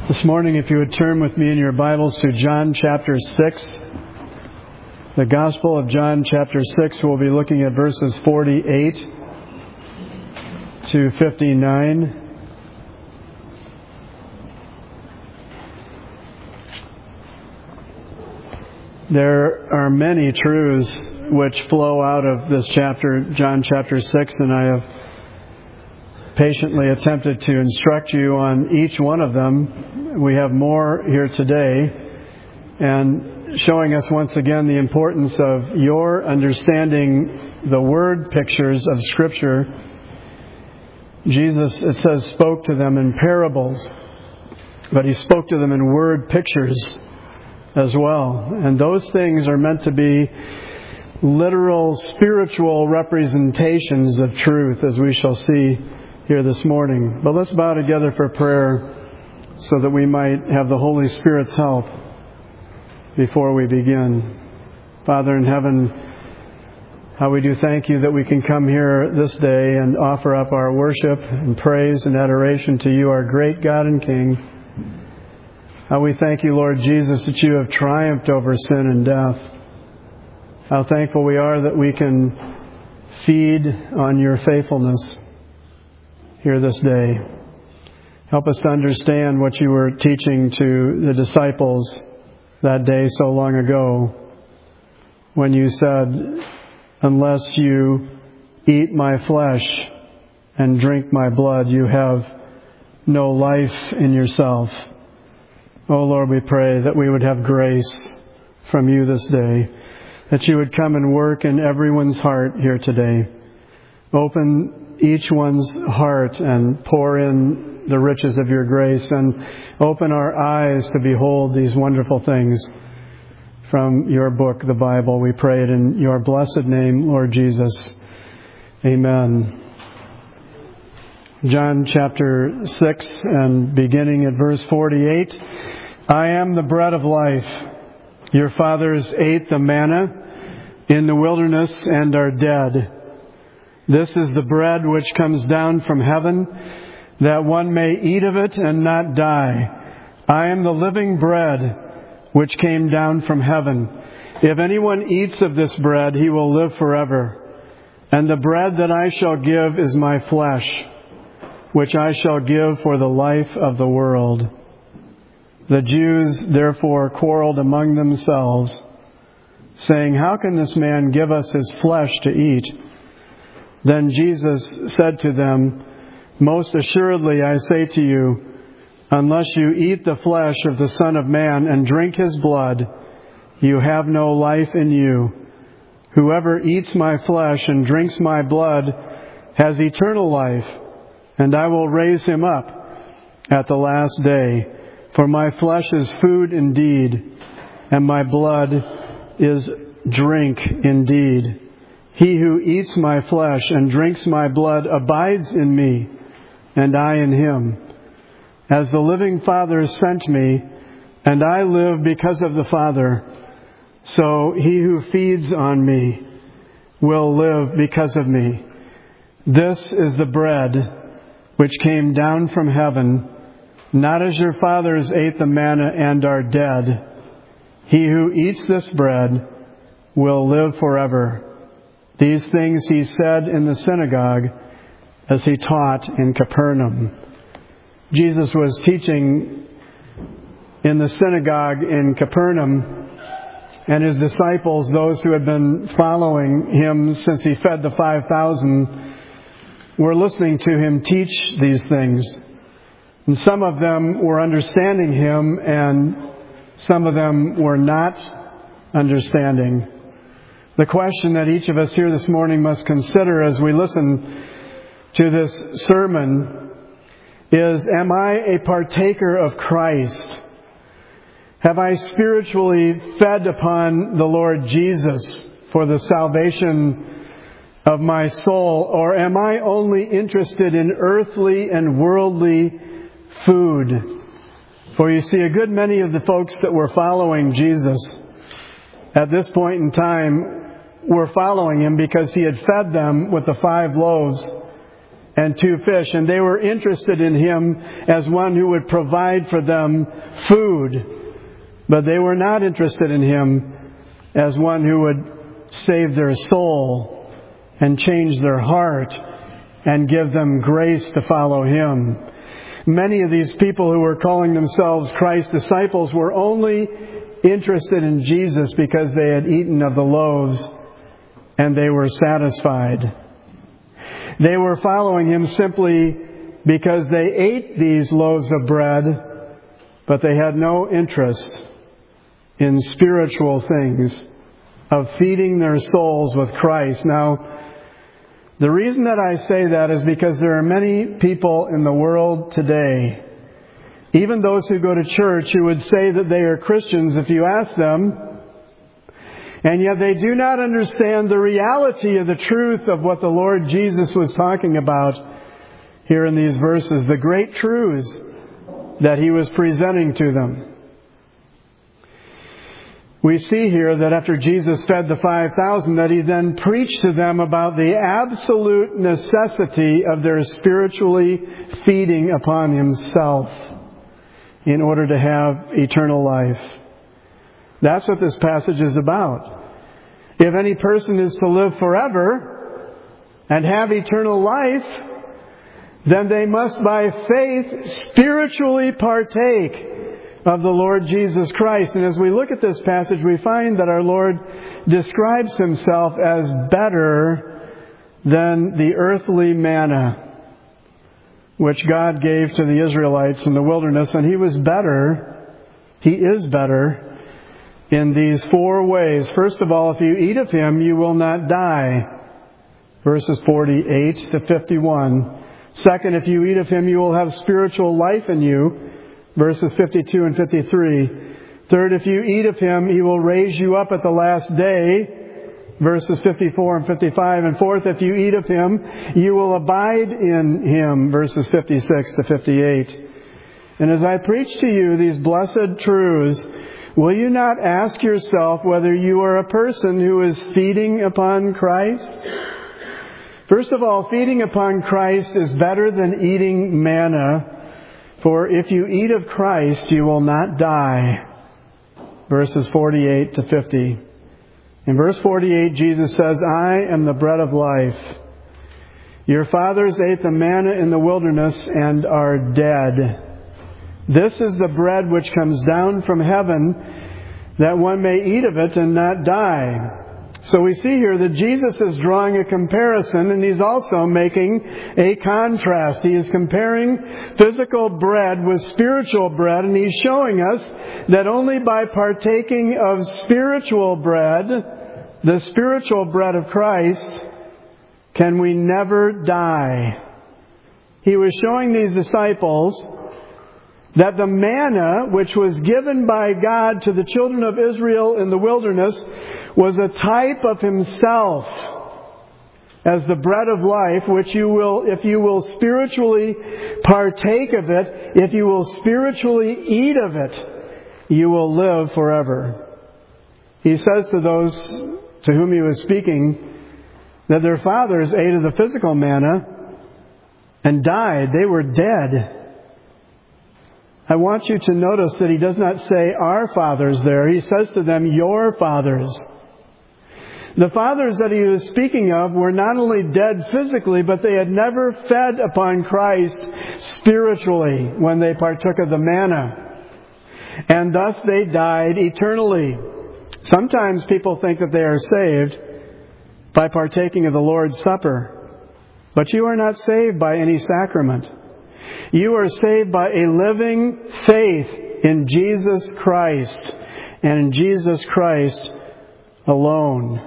This morning, if you would turn with me in your Bibles to John chapter 6. The Gospel of John chapter 6, we'll be looking at verses 48 to 59. There are many truths which flow out of this chapter, John chapter 6, and I have patiently attempted to instruct you on each one of them. We have more here today, and showing us once again the importance of your understanding the word pictures of Scripture. Jesus, it says, spoke to them in parables, but He spoke to them in word pictures as well. And those things are meant to be literal, spiritual representations of truth, as we shall see here this morning. But let's bow together for prayer so that we might have the Holy Spirit's help before we begin. Father in heaven, how we do thank You that we can come here this day and offer up our worship and praise and adoration to You, our great God and King. How we thank You, Lord Jesus, that You have triumphed over sin and death. How thankful we are that we can feed on Your faithfulness here this day. Help us to understand what You were teaching to the disciples that day so long ago when You said, unless you eat My flesh and drink My blood, you have no life in yourself. Oh Lord, we pray that we would have grace from You this day, that You would come and work in everyone's heart here today. Open each one's heart and pour in the riches of Your grace, and open our eyes to behold these wonderful things from Your book, the Bible. We pray it in Your blessed name, Lord Jesus. Amen. John chapter 6 and beginning at verse 48. I am the bread of life. Your fathers ate the manna in the wilderness and are dead. This is the bread which comes down from heaven, that one may eat of it and not die. I am the living bread which came down from heaven. If anyone eats of this bread, he will live forever. And the bread that I shall give is My flesh, which I shall give for the life of the world. The Jews therefore quarreled among themselves, saying, How can this man give us his flesh to eat? Then Jesus said to them, Most assuredly I say to you, unless you eat the flesh of the Son of Man and drink His blood, you have no life in you. Whoever eats My flesh and drinks My blood has eternal life, and I will raise him up at the last day. For My flesh is food indeed, and My blood is drink indeed. He who eats My flesh and drinks My blood abides in Me, and I in him. As the living Father sent Me, and I live because of the Father, so he who feeds on Me will live because of Me. This is the bread which came down from heaven, not as your fathers ate the manna and are dead. He who eats this bread will live forever. These things He said in the synagogue as He taught in Capernaum. Jesus was teaching in the synagogue in Capernaum, and His disciples, those who had been following Him since He fed the 5,000, were listening to Him teach these things. And some of them were understanding Him, and some of them were not understanding. The question that each of us here this morning must consider as we listen to this sermon is, am I a partaker of Christ? Have I spiritually fed upon the Lord Jesus for the salvation of my soul? Or am I only interested in earthly and worldly food? For you see, a good many of the folks that were following Jesus at this point in time were following Him because He had fed them with the 5 loaves and 2 fish. And they were interested in him as one who would provide for them food. But they were not interested in him as one who would save their soul and change their heart and give them grace to follow him. Many of these people who were calling themselves Christ's disciples were only interested in Jesus because they had eaten of the loaves and they were satisfied. They were following him simply because they ate these loaves of bread, but they had no interest in spiritual things, of feeding their souls with Christ. Now, the reason that I say that is because there are many people in the world today, even those who go to church, who would say that they are Christians if you ask them, and yet they do not understand the reality of the truth of what the Lord Jesus was talking about here in these verses, the great truths that he was presenting to them. We see here that after Jesus fed the 5,000, that he then preached to them about the absolute necessity of their spiritually feeding upon himself in order to have eternal life. That's what this passage is about. If any person is to live forever and have eternal life, then they must by faith spiritually partake of the Lord Jesus Christ. And as we look at this passage, we find that our Lord describes himself as better than the earthly manna which God gave to the Israelites in the wilderness. And he is better in these 4 ways. First of all, if you eat of him, you will not die. Verses 48 to 51. Second, if you eat of him, you will have spiritual life in you. Verses 52 and 53. Third, if you eat of him, he will raise you up at the last day. Verses 54 and 55. And fourth, if you eat of him, you will abide in him. Verses 56 to 58. And as I preach to you these blessed truths, will you not ask yourself whether you are a person who is feeding upon Christ? First of all, feeding upon Christ is better than eating manna. For if you eat of Christ, you will not die. Verses 48 to 50. In verse 48, Jesus says, I am the bread of life. Your fathers ate the manna in the wilderness and are dead. This is the bread which comes down from heaven, that one may eat of it and not die. So we see here that Jesus is drawing a comparison, and he's also making a contrast. He is comparing physical bread with spiritual bread, and he's showing us that only by partaking of spiritual bread, the spiritual bread of Christ, can we never die. He was showing these disciples that the manna which was given by God to the children of Israel in the wilderness was a type of himself as the bread of life, which you will, if you will spiritually partake of it, if you will spiritually eat of it, you will live forever. He says to those to whom he was speaking that their fathers ate of the physical manna and died. They were dead. I want you to notice that he does not say our fathers there. He says to them, your fathers. The fathers that he was speaking of were not only dead physically, but they had never fed upon Christ spiritually when they partook of the manna. And thus they died eternally. Sometimes people think that they are saved by partaking of the Lord's Supper. But you are not saved by any sacrament. You are saved by a living faith in Jesus Christ and in Jesus Christ alone.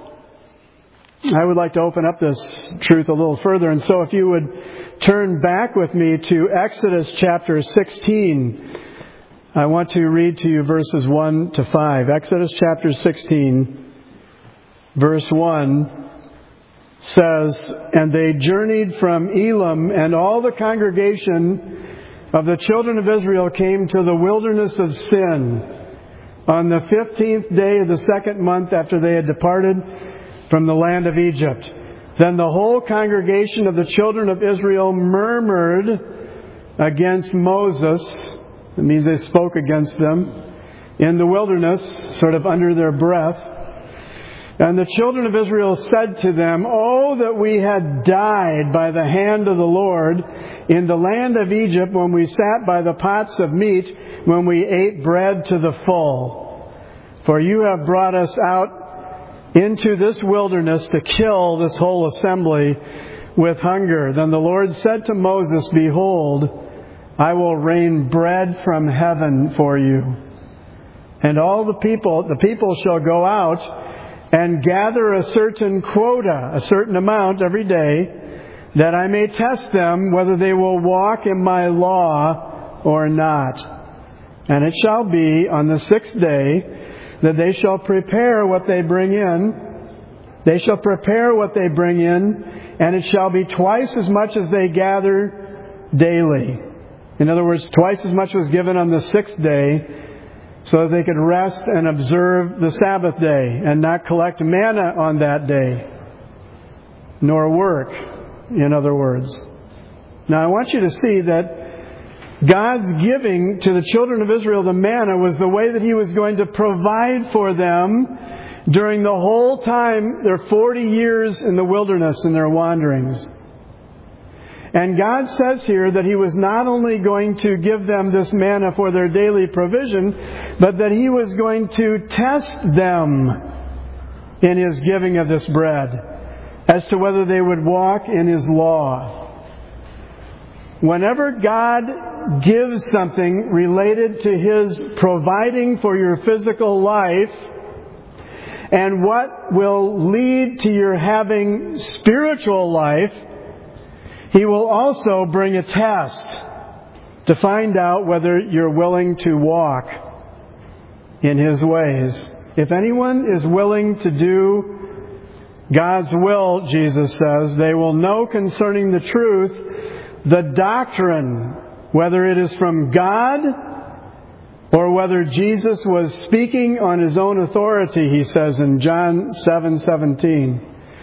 I would like to open up this truth a little further. And so if you would turn back with me to Exodus chapter 16, I want to read to you verses 1 to 5. Exodus chapter 16, verse 1 says, and they journeyed from Elim, and all the congregation of the children of Israel came to the wilderness of Sin on the 15th day of the second month after they had departed from the land of Egypt. Then the whole congregation of the children of Israel murmured against Moses. It means they spoke against them in the wilderness, sort of under their breath. And the children of Israel said to them, "Oh, that we had died by the hand of the Lord in the land of Egypt, when we sat by the pots of meat, when we ate bread to the full. For you have brought us out into this wilderness to kill this whole assembly with hunger." Then the Lord said to Moses, "Behold, I will rain bread from heaven for you. And all the people shall go out and gather a certain quota, a certain amount every day, that I may test them whether they will walk in my law or not. And it shall be on the 6th day that they shall prepare what they bring in. They shall prepare what they bring in, and it shall be twice as much as they gather daily." In other words, twice as much was given on the 6th day, so that they could rest and observe the Sabbath day and not collect manna on that day, nor work, in other words. Now I want you to see that God's giving to the children of Israel the manna was the way that He was going to provide for them during the whole time, their 40 years in the wilderness in their wanderings. And God says here that He was not only going to give them this manna for their daily provision, but that He was going to test them in His giving of this bread as to whether they would walk in His law. Whenever God gives something related to His providing for your physical life and what will lead to your having spiritual life, He will also bring a test to find out whether you're willing to walk in His ways. If anyone is willing to do God's will, Jesus says, they will know concerning the truth, the doctrine, whether it is from God or whether Jesus was speaking on His own authority, He says in John 7:17.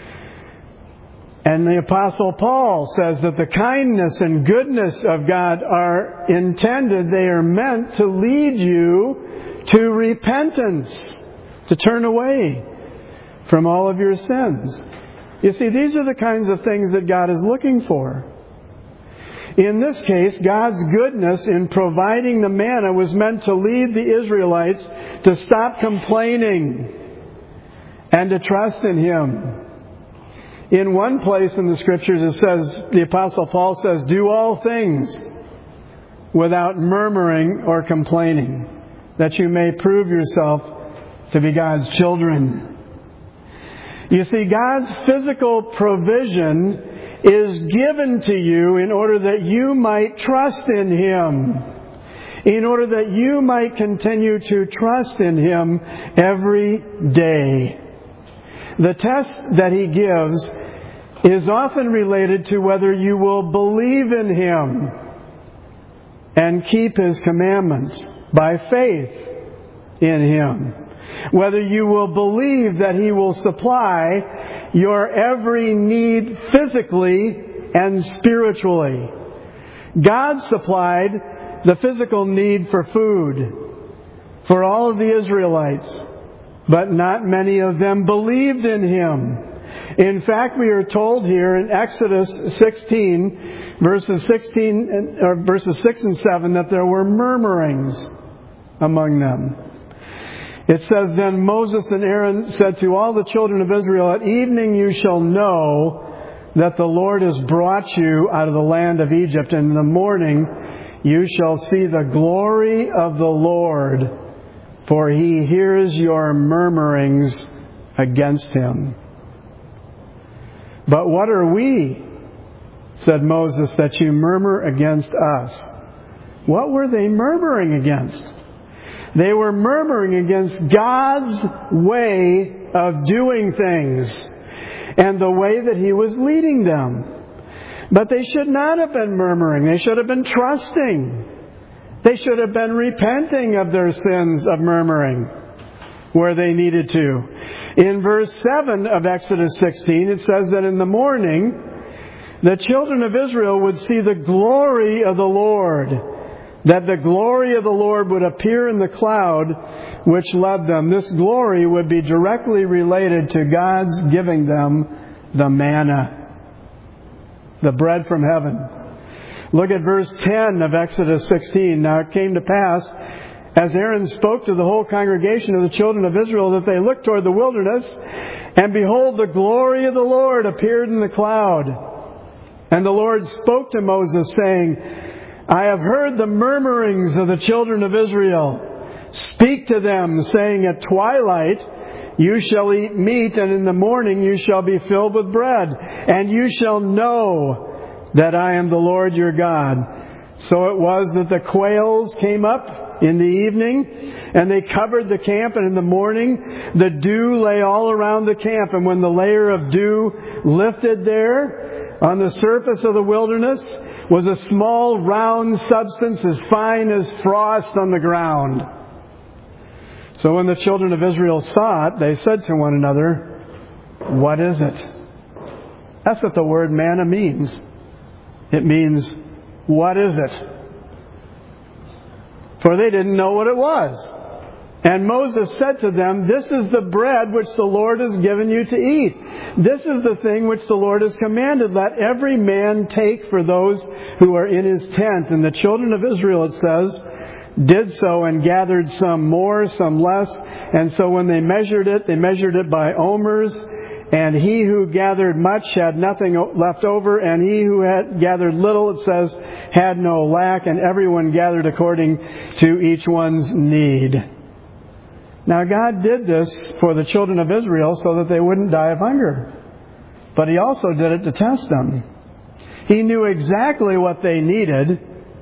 And the Apostle Paul says that the kindness and goodness of God are intended, they are meant to lead you to repentance, to turn away from all of your sins. You see, these are the kinds of things that God is looking for. In this case, God's goodness in providing the manna was meant to lead the Israelites to stop complaining and to trust in Him. In one place in the Scriptures it says, the Apostle Paul says, "Do all things without murmuring or complaining, that you may prove yourself to be God's children." You see, God's physical provision is given to you in order that you might trust in Him, in order that you might continue to trust in Him every day. The test that He gives is often related to whether you will believe in Him and keep His commandments by faith in Him. Whether you will believe that He will supply your every need physically and spiritually. God supplied the physical need for food for all of the Israelites, but not many of them believed in Him. In fact, we are told here in Exodus 16, verses 6 and 7, that there were murmurings among them. It says, "Then Moses and Aaron said to all the children of Israel, at evening you shall know that the Lord has brought you out of the land of Egypt, and in the morning you shall see the glory of the Lord, for He hears your murmurings against Him." "But what are we," said Moses, "that you murmur against us?" What were they murmuring against? They were murmuring against God's way of doing things and the way that He was leading them. But they should not have been murmuring. They should have been trusting. They should have been repenting of their sins of murmuring. where they needed to. In verse 7 of Exodus 16, it says that in the morning, the children of Israel would see the glory of the Lord, that the glory of the Lord would appear in the cloud which led them. This glory would be directly related to God's giving them the manna, the bread from heaven. Look at verse 10 of Exodus 16. Now it came to pass, as Aaron spoke to the whole congregation of the children of Israel, that they looked toward the wilderness, and behold, the glory of the Lord appeared in the cloud. And the Lord spoke to Moses, saying, I have heard the murmurings of the children of Israel. Speak to them, saying, at twilight you shall eat meat, and in the morning you shall be filled with bread. And you shall know that I am the Lord your God. So it was that the quails came up in the evening, and they covered the camp, and in the morning the dew lay all around the camp. And when the layer of dew lifted there on the surface of the wilderness was a small round substance as fine as frost on the ground. So when the children of Israel saw it, they said to one another, what is it? That's what the word manna means. It means, what is it? For they didn't know what it was. And Moses said to them, this is the bread which the Lord has given you to eat. This is the thing which the Lord has commanded. Let every man take for those who are in his tent. And the children of Israel, it says, did so and gathered some more, some less. And so when they measured it by omers. And he who gathered much had nothing left over, and he who had gathered little, it says, had no lack, and everyone gathered according to each one's need. Now God did this for the children of Israel so that they wouldn't die of hunger. But He also did it to test them. He knew exactly what they needed,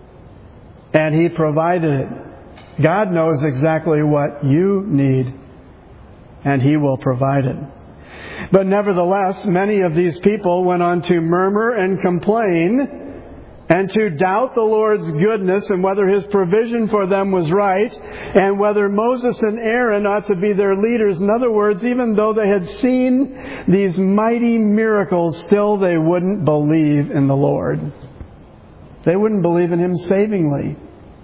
and He provided it. God knows exactly what you need, and He will provide it. But nevertheless, many of these people went on to murmur and complain and to doubt the Lord's goodness and whether His provision for them was right and whether Moses and Aaron ought to be their leaders. In other words, even though they had seen these mighty miracles, still they wouldn't believe in the Lord. They wouldn't believe in Him savingly.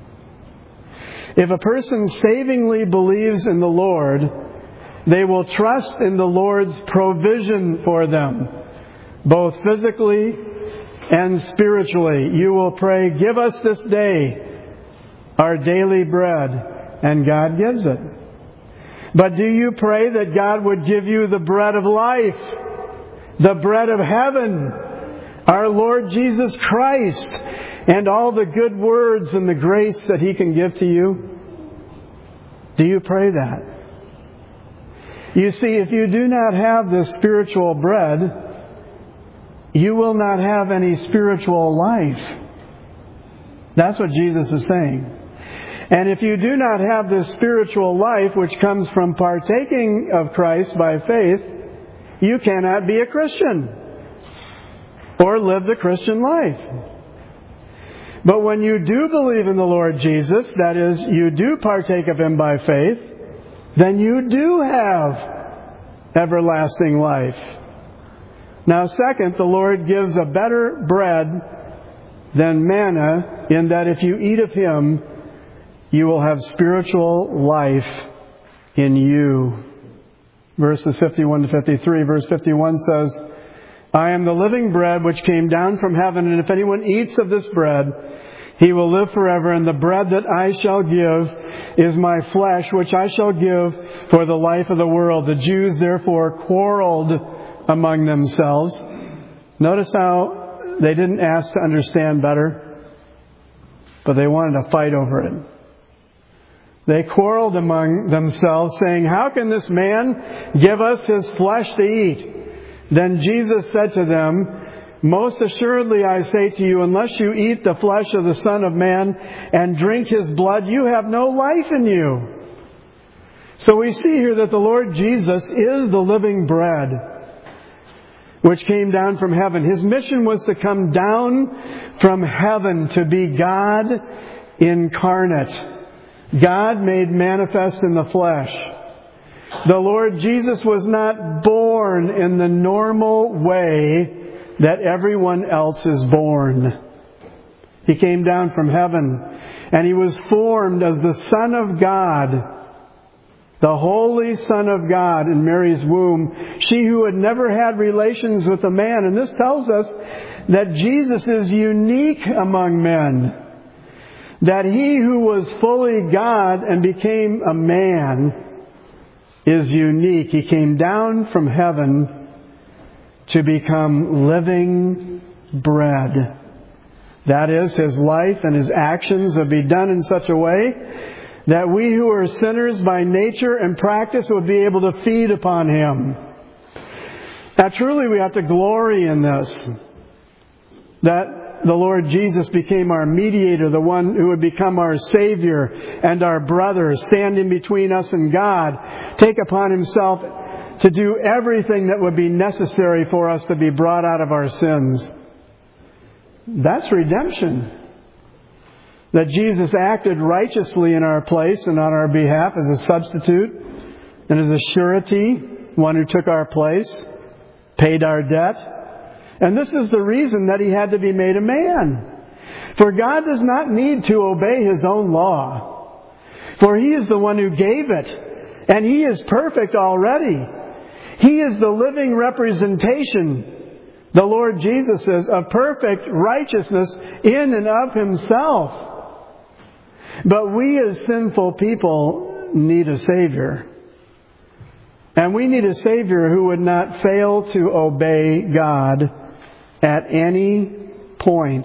If a person savingly believes in the Lord, they will trust in the Lord's provision for them, both physically and spiritually. You will pray, give us this day our daily bread, and God gives it. But do you pray that God would give you the bread of life, the bread of heaven, our Lord Jesus Christ, and all the good words and the grace that He can give to you? Do you pray that? You see, if you do not have this spiritual bread, you will not have any spiritual life. That's what Jesus is saying. And if you do not have this spiritual life, which comes from partaking of Christ by faith, you cannot be a Christian or live the Christian life. But when you do believe in the Lord Jesus, that is, you do partake of Him by faith, then you do have everlasting life. Now, second, the Lord gives a better bread than manna in that if you eat of Him, you will have spiritual life in you. Verses 51 to 53. Verse 51 says, I am the living bread which came down from heaven, and if anyone eats of this bread, he will live forever, and the bread that I shall give is my flesh, which I shall give for the life of the world. The Jews therefore quarreled among themselves. Notice how they didn't ask to understand better, but they wanted to fight over it. They quarreled among themselves, saying, how can this man give us his flesh to eat? Then Jesus said to them, most assuredly I say to you, unless you eat the flesh of the Son of Man and drink His blood, you have no life in you. So we see here that the Lord Jesus is the living bread which came down from heaven. His mission was to come down from heaven to be God incarnate. God made manifest in the flesh. The Lord Jesus was not born in the normal way that everyone else is born. He came down from heaven, and He was formed as the Son of God, the Holy Son of God in Mary's womb, she who had never had relations with a man. And this tells us that Jesus is unique among men. That He who was fully God and became a man is unique. He came down from heaven to become living bread. That is, His life and His actions would be done in such a way that we who are sinners by nature and practice would be able to feed upon Him. Now truly we have to glory in this. That the Lord Jesus became our mediator, the one who would become our Savior and our brother, standing between us and God, take upon Himself to do everything that would be necessary for us to be brought out of our sins. That's redemption. That Jesus acted righteously in our place and on our behalf as a substitute and as a surety, one who took our place, paid our debt. And this is the reason that He had to be made a man. For God does not need to obey His own law. For He is the one who gave it. And He is perfect already. He is the living representation, the Lord Jesus says, of perfect righteousness in and of Himself. But we as sinful people need a Savior. And we need a Savior who would not fail to obey God at any point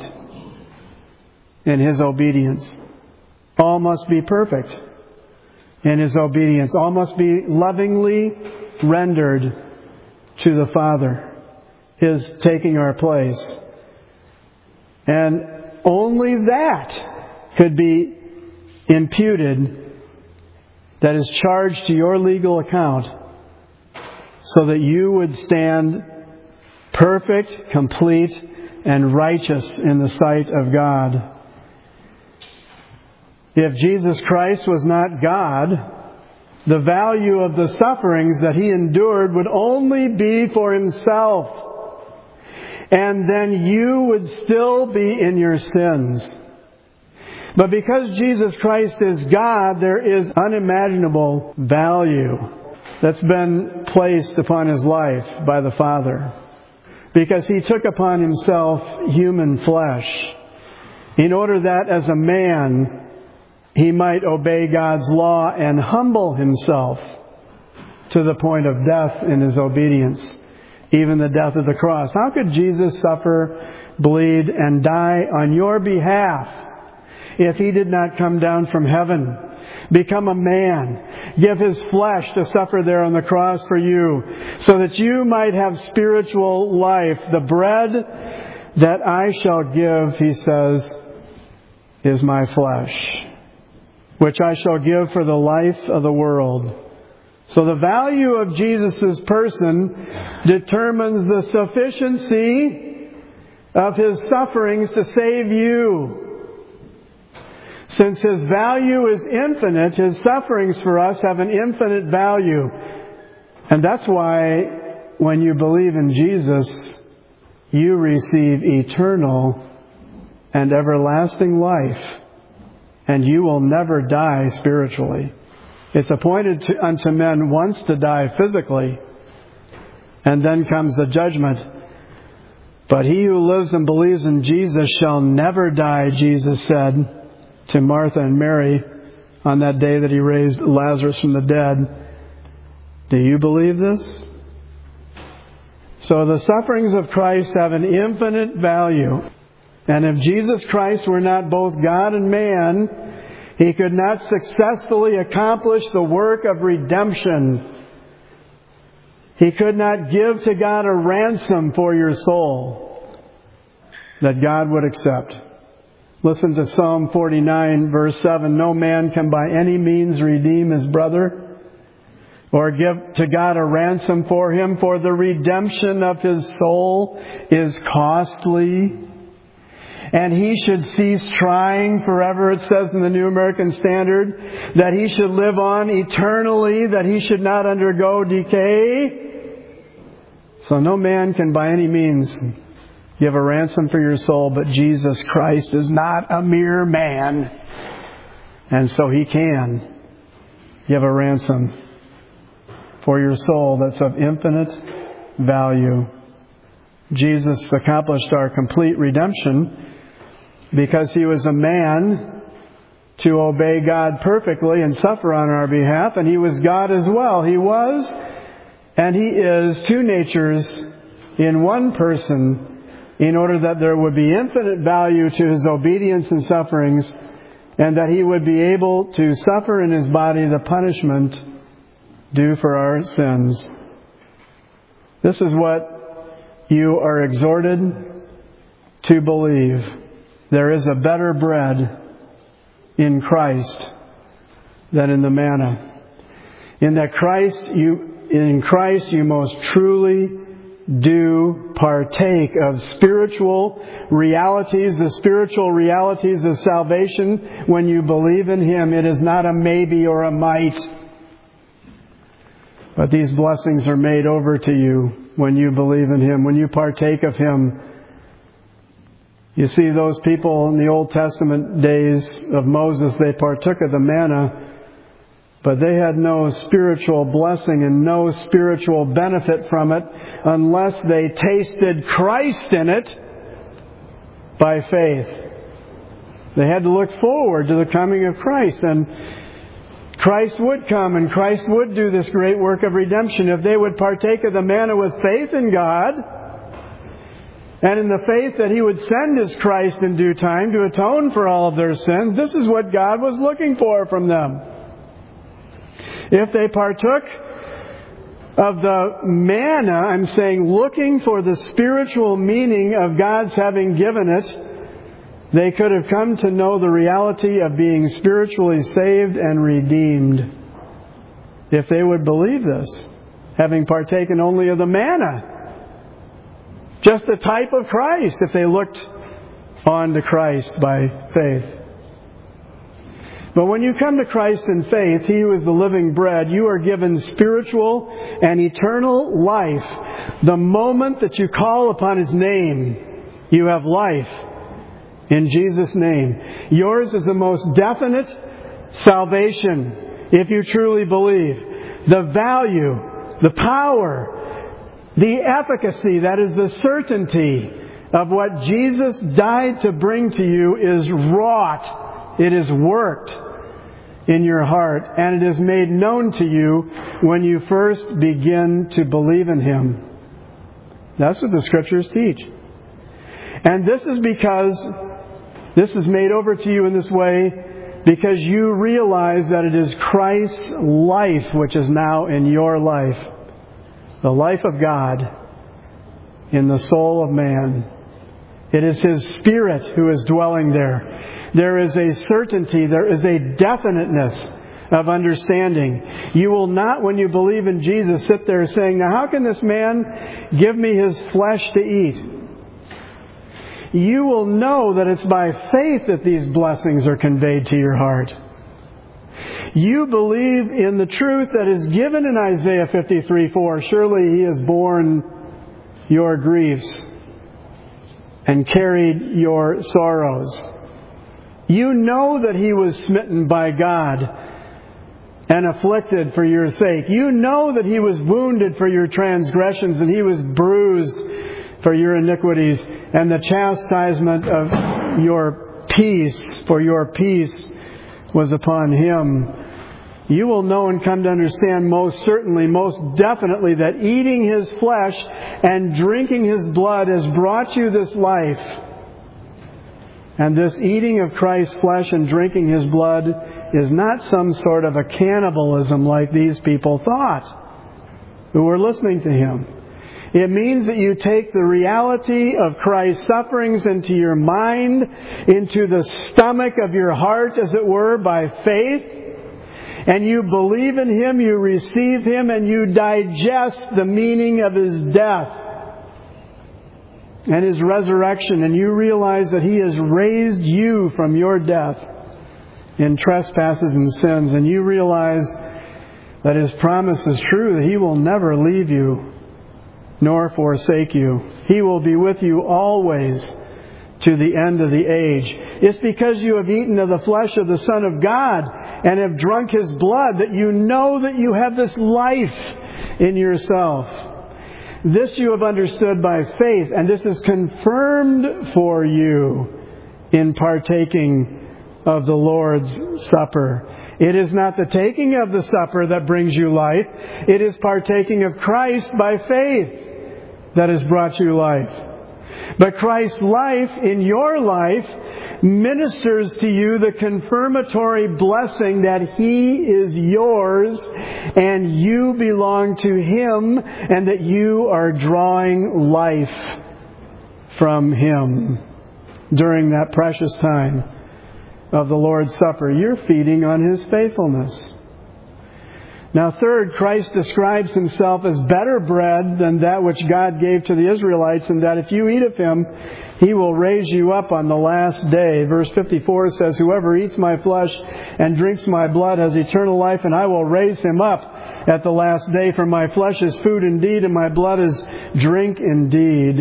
in His obedience. All must be perfect in His obedience. All must be lovingly rendered to the Father, His taking our place. And only that could be imputed, that is charged to your legal account, so that you would stand perfect, complete, and righteous in the sight of God. If Jesus Christ was not God, the value of the sufferings that He endured would only be for Himself. And then you would still be in your sins. But because Jesus Christ is God, there is unimaginable value that's been placed upon His life by the Father. Because He took upon Himself human flesh in order that as a man He might obey God's law and humble Himself to the point of death in His obedience, even the death of the cross. How could Jesus suffer, bleed, and die on your behalf if He did not come down from heaven, become a man, give His flesh to suffer there on the cross for you, so that you might have spiritual life? The bread that I shall give, He says, is my flesh, which I shall give for the life of the world. So the value of Jesus' person determines the sufficiency of His sufferings to save you. Since His value is infinite, His sufferings for us have an infinite value. And that's why when you believe in Jesus, you receive eternal and everlasting life. And you will never die spiritually. It's appointed unto men once to die physically, and then comes the judgment. But he who lives and believes in Jesus shall never die, Jesus said to Martha and Mary on that day that He raised Lazarus from the dead. Do you believe this? So the sufferings of Christ have an infinite value. And if Jesus Christ were not both God and man, He could not successfully accomplish the work of redemption. He could not give to God a ransom for your soul that God would accept. Listen to Psalm 49, verse 7. No man can by any means redeem his brother or give to God a ransom for him, for the redemption of his soul is costly. and he should cease trying forever, it says in the New American Standard, that he should live on eternally, that he should not undergo decay. So no man can by any means give a ransom for your soul, but Jesus Christ is not a mere man. And so he can give a ransom for your soul that's of infinite value. Jesus accomplished our complete redemption because he was a man to obey God perfectly and suffer on our behalf, and he was God as well. He was, and he is, two natures in one person, in order that there would be infinite value to his obedience and sufferings, and that he would be able to suffer in his body the punishment due for our sins. This is what you are exhorted to believe. There is a better bread in Christ than in the manna. In Christ you most truly do partake of spiritual realities, the spiritual realities of salvation when you believe in him. It is not a maybe or a might, but these blessings are made over to you when you believe in him, when you partake of him. You see, those people in the Old Testament days of Moses, they partook of the manna, but they had no spiritual blessing and no spiritual benefit from it unless they tasted Christ in it by faith. They had to look forward to the coming of Christ, and Christ would come and Christ would do this great work of redemption if they would partake of the manna with faith in God and in the faith that he would send his Christ in due time to atone for all of their sins. This is what God was looking for from them. If they partook of the manna, I'm saying looking for the spiritual meaning of God's having given it, they could have come to know the reality of being spiritually saved and redeemed if they would believe this, having partaken only of the manna. Just the type of Christ if they looked on to Christ by faith. But when you come to Christ in faith, he who is the living bread, you are given spiritual and eternal life. The moment that you call upon his name, you have life in Jesus' name. Yours is the most definite salvation if you truly believe. The value, the power, the efficacy, that is the certainty of what Jesus died to bring to you is wrought. It is worked in your heart, and it is made known to you when you first begin to believe in him. That's what the Scriptures teach. And this is because this is made over to you in this way because you realize that it is Christ's life which is now in your life. The life of God in the soul of man. It is his Spirit who is dwelling there. There is a certainty, there is a definiteness of understanding. You will not, when you believe in Jesus, sit there saying, now how can this man give me his flesh to eat? You will know that it's by faith that these blessings are conveyed to your heart. You believe in the truth that is given in Isaiah 53:4. Surely he has borne your griefs and carried your sorrows. You know that he was smitten by God and afflicted for your sake. You know that he was wounded for your transgressions and he was bruised for your iniquities, and the chastisement of your peace, for your peace, was upon him. You will know and come to understand most certainly, most definitely, that eating his flesh and drinking his blood has brought you this life. And this eating of Christ's flesh and drinking his blood is not some sort of a cannibalism like these people thought who were listening to him. It means that you take the reality of Christ's sufferings into your mind, into the stomach of your heart, as it were, by faith. And you believe in him, you receive him, and you digest the meaning of his death. and His resurrection, and you realize that He has raised you from your death in trespasses and sins, and you realize that His promise is true, that He will never leave you nor forsake you. He will be with you always to the end of the age. It's because you have eaten of the flesh of the Son of God and have drunk His blood that you know that you have this life in yourself. This you have understood by faith, and this is confirmed for you in partaking of the Lord's Supper. It is not the taking of the supper that brings you life. It is partaking of Christ by faith that has brought you life. But Christ's life in your life ministers to you the confirmatory blessing that He is yours and you belong to Him, and that you are drawing life from Him during that precious time of the Lord's Supper. You're feeding on His faithfulness. Now, third, Christ describes Himself as better bread than that which God gave to the Israelites, and that if you eat of Him, He will raise you up on the last day. Verse 54 says, "Whoever eats my flesh and drinks my blood has eternal life, and I will raise him up at the last day. For my flesh is food indeed, and my blood is drink indeed."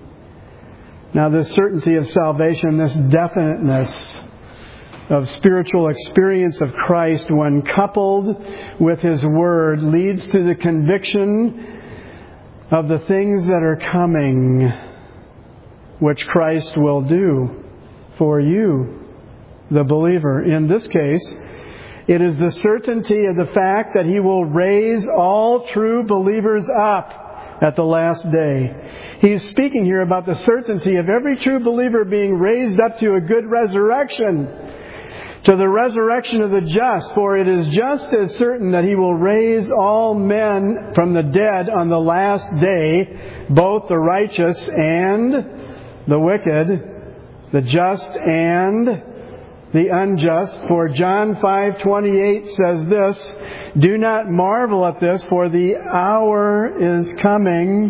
Now, this certainty of salvation, this definiteness of spiritual experience of Christ, when coupled with His Word, leads to the conviction of the things that are coming, which Christ will do for you, the believer. In this case, it is the certainty of the fact that He will raise all true believers up at the last day. He's speaking here about the certainty of every true believer being raised up to a good resurrection, to the resurrection of the just. For it is just as certain that He will raise all men from the dead on the last day, both the righteous and the wicked, the just and the unjust. For John 5:28 says this, "Do not marvel at this, for the hour is coming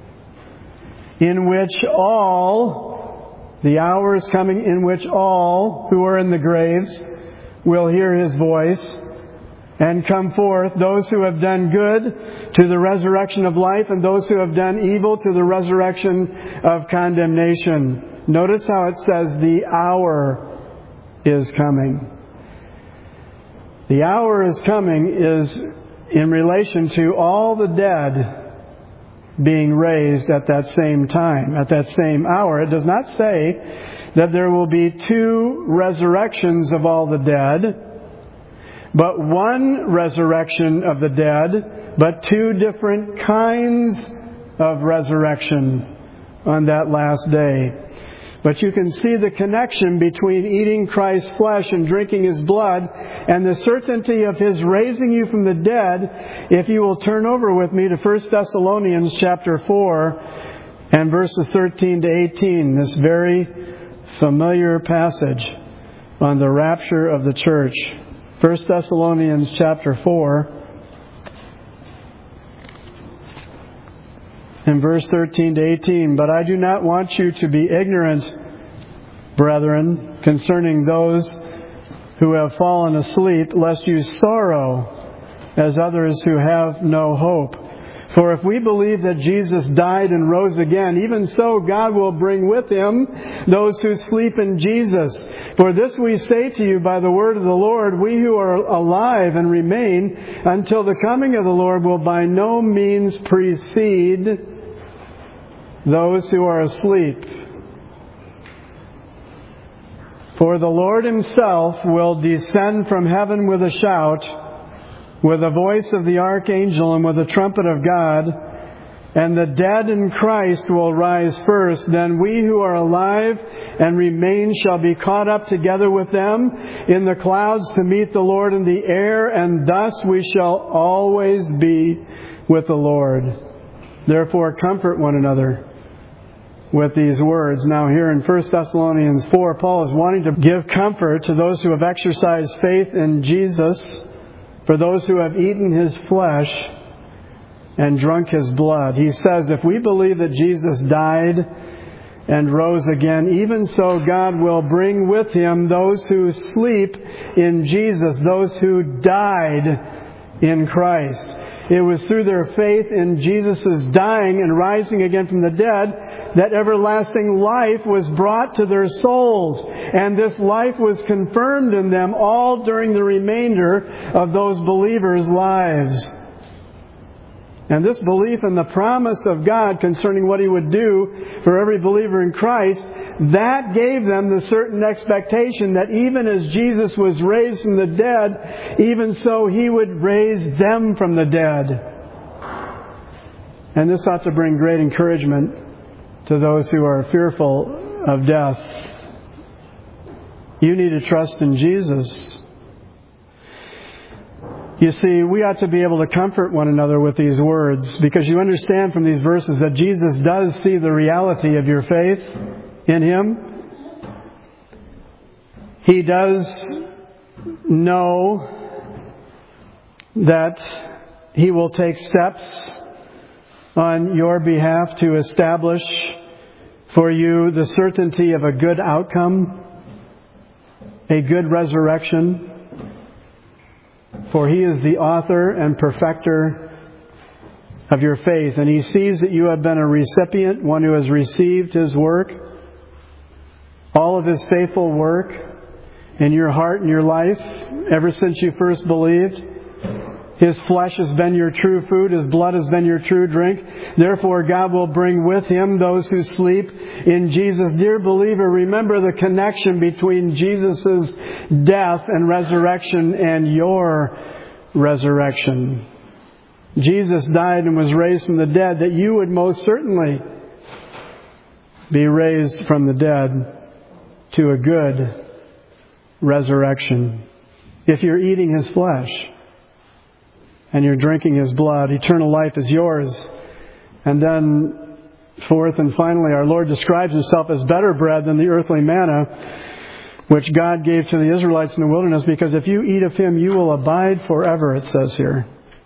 in which all who are in the graves will hear His voice and come forth, those who have done good to the resurrection of life, and those who have done evil to the resurrection of condemnation." Notice how it says, "The hour is coming." The hour is coming is in relation to all the dead being raised at that same time, at that same hour. It does not say that there will be two resurrections of all the dead, but one resurrection of the dead, but two different kinds of resurrection on that last day. But you can see the connection between eating Christ's flesh and drinking His blood and the certainty of His raising you from the dead, if you will turn over with me to 1 Thessalonians chapter 4 and verses 13 to 18, this very familiar passage on the rapture of the church. 1 Thessalonians chapter 4 in verse 13 to 18, "But I do not want you to be ignorant, brethren, concerning those who have fallen asleep, lest you sorrow as others who have no hope. For if we believe that Jesus died and rose again, even so God will bring with Him those who sleep in Jesus. For this we say to you by the word of the Lord, we who are alive and remain until the coming of the Lord will by no means precede those who are asleep. For the Lord Himself will descend from heaven with a shout, with the voice of the archangel, and with the trumpet of God, and the dead in Christ will rise first. Then we who are alive and remain shall be caught up together with them in the clouds to meet the Lord in the air, and thus we shall always be with the Lord. Therefore comfort one another with these words." Now here in 1 Thessalonians 4, Paul is wanting to give comfort to those who have exercised faith in Jesus, for those who have eaten His flesh and drunk His blood. He says, if we believe that Jesus died and rose again, even so God will bring with Him those who sleep in Jesus, those who died in Christ. It was through their faith in Jesus' dying and rising again from the dead that everlasting life was brought to their souls. And this life was confirmed in them all during the remainder of those believers' lives. And this belief in the promise of God concerning what He would do for every believer in Christ, that gave them the certain expectation that even as Jesus was raised from the dead, even so He would raise them from the dead. And this ought to bring great encouragement to those who are fearful of death. You need to trust in Jesus. You see, we ought to be able to comfort one another with these words, because you understand from these verses that Jesus does see the reality of your faith in Him. He does know that He will take steps on your behalf to establish for you the certainty of a good outcome, a good resurrection. For He is the author and perfecter of your faith. And He sees that you have been a recipient, one who has received His work, all of His faithful work in your heart and your life ever since you first believed. His flesh has been your true food. His blood has been your true drink. Therefore, God will bring with Him those who sleep in Jesus. Dear believer, remember the connection between Jesus' death and resurrection and your resurrection. Jesus died and was raised from the dead that you would most certainly be raised from the dead to a good resurrection. If you're eating His flesh and you're drinking His blood, eternal life is yours. And then, fourth and finally, our Lord describes Himself as better bread than the earthly manna, which God gave to the Israelites in the wilderness, because if you eat of Him, you will abide forever, it says here.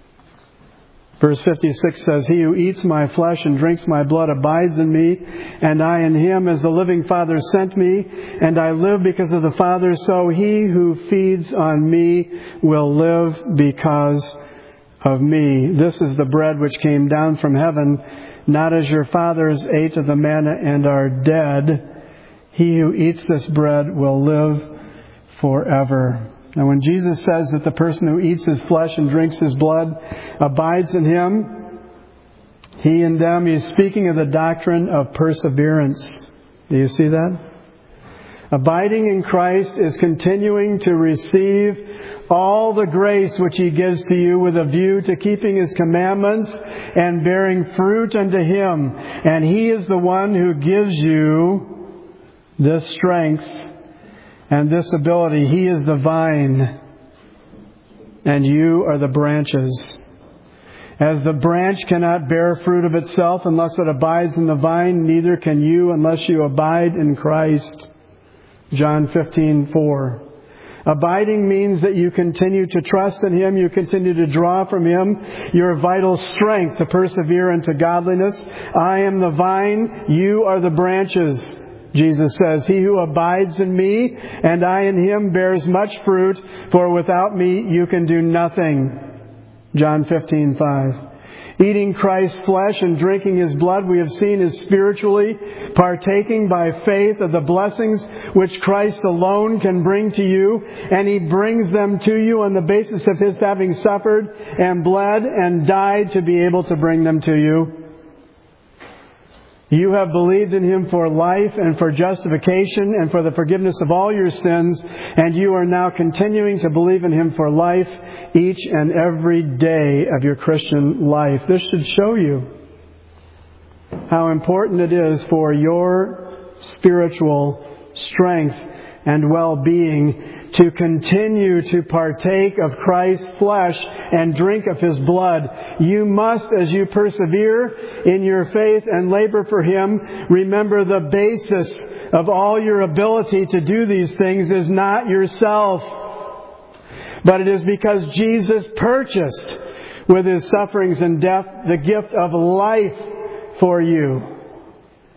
Verse 56 says, He who eats my flesh and drinks my blood abides in me, and I in him, as the living Father sent me, and I live because of the Father, so he who feeds on me will live because of me. This is the bread which came down from heaven, not as your fathers ate of the manna and are dead. He who eats this bread will live forever. Now, when Jesus says that the person who eats His flesh and drinks His blood abides in Him, He and them, He's speaking of the doctrine of perseverance. Do you see that? Abiding in Christ is continuing to receive all the grace which He gives to you with a view to keeping His commandments and bearing fruit unto Him. And He is the one who gives you this strength and this ability. He is the vine, and you are the branches. As the branch cannot bear fruit of itself unless it abides in the vine, neither can you unless you abide in Christ. John 15:4. Abiding means that you continue to trust in Him, you continue to draw from Him your vital strength to persevere into godliness. I am the vine, you are the branches. Jesus says, He who abides in me and I in him bears much fruit, for without me you can do nothing. John 15:5. Eating Christ's flesh and drinking His blood, we have seen, is spiritually partaking by faith of the blessings which Christ alone can bring to you. And He brings them to you on the basis of His having suffered and bled and died to be able to bring them to you. You have believed in Him for life and for justification and for the forgiveness of all your sins, and you are now continuing to believe in Him for life each and every day of your Christian life. This should show you how important it is for your spiritual strength and well-being to continue to partake of Christ's flesh and drink of His blood. You must, as you persevere in your faith and labor for Him, remember the basis of all your ability to do these things is not yourself, but it is because Jesus purchased with His sufferings and death the gift of life for you.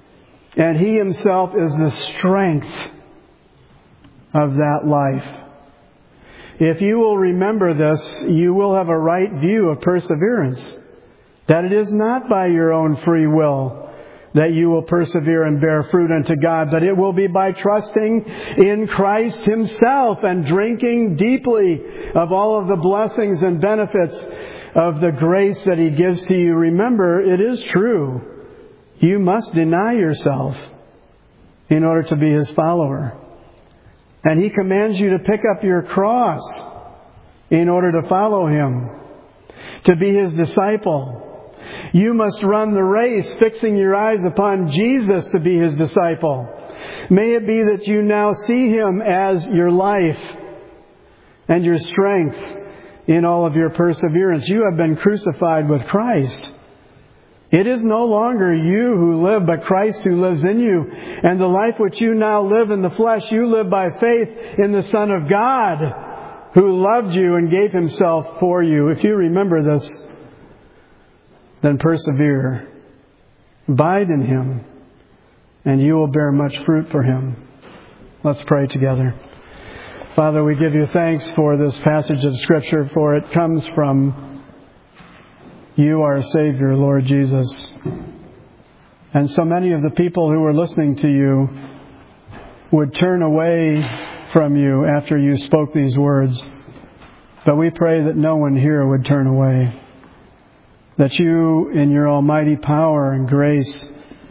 And He Himself is the strength of that life. If you will remember this, you will have a right view of perseverance. That it is not by your own free will that you will persevere and bear fruit unto God, but it will be by trusting in Christ Himself and drinking deeply of all of the blessings and benefits of the grace that He gives to you. Remember, it is true. You must deny yourself in order to be His follower. And He commands you to pick up your cross in order to follow Him, to be His disciple. You must run the race, fixing your eyes upon Jesus to be His disciple. May it be that you now see Him as your life and your strength in all of your perseverance. You have been crucified with Christ. It is no longer you who live, but Christ who lives in you. And the life which you now live in the flesh, you live by faith in the Son of God, who loved you and gave Himself for you. If you remember this, then persevere. Abide in Him, and you will bear much fruit for Him. Let's pray together. Father, we give you thanks for this passage of Scripture, for it comes from you, our Savior, Lord Jesus. And so many of the people who were listening to you would turn away from you after you spoke these words. But we pray that no one here would turn away. That you, in your almighty power and grace,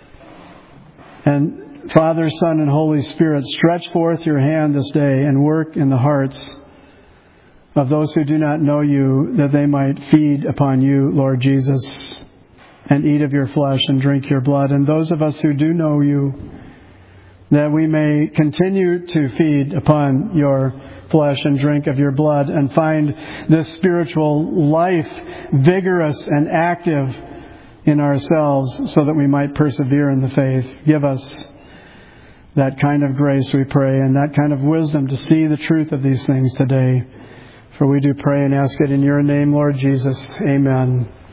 and Father, Son, and Holy Spirit, stretch forth your hand this day and work in the hearts of those who do not know you, that they might feed upon you, Lord Jesus, and eat of your flesh and drink your blood. And those of us who do know you, that we may continue to feed upon your flesh and drink of your blood and find this spiritual life vigorous and active in ourselves, so that we might persevere in the faith. Give us that kind of grace, we pray, and that kind of wisdom to see the truth of these things today. For we do pray and ask it in your name, Lord Jesus. Amen.